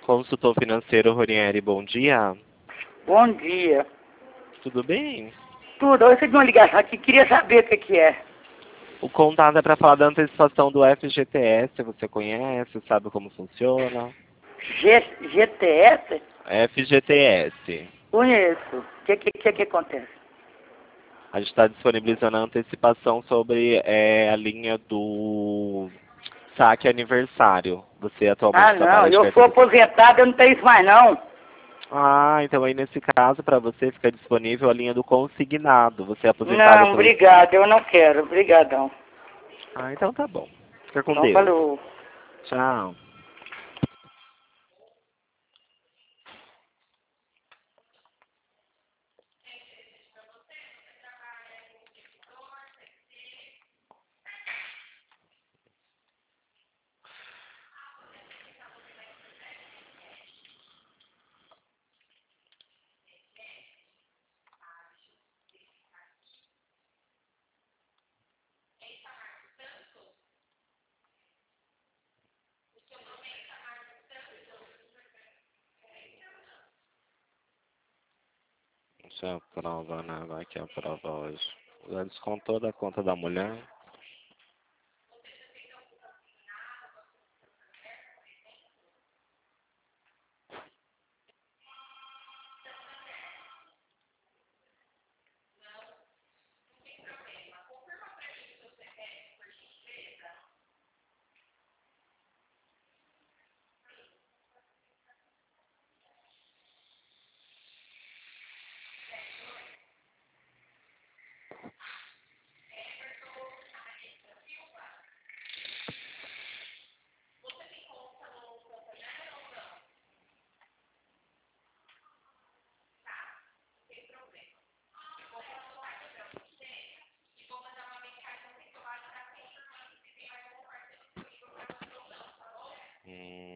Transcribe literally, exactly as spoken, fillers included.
Consultor financeiro Ronieri, bom dia. Bom dia. Tudo bem? Tudo, eu recebi uma ligação aqui, queria saber o que, que é. O contato é para falar da antecipação do F G T S, você conhece, sabe como funciona? G, GTS? F G T S. Conheço. O que, que, que, que acontece? A gente está disponibilizando a antecipação sobre é, a linha do saque aniversário. Você atualmente Ah, não, trabalha de eu sou carteira? aposentado, eu não tenho isso mais não. Ah, então aí nesse caso, para você fica disponível a linha do consignado. Você é aposentado Não, pelo... obrigado, eu não quero, obrigadão. Ah, então tá bom. Fica com Então, Deus. falou. Tchau. Deixa eu prova, né? Vai que é a prova hoje. Já descontou da conta da mulher? Hum.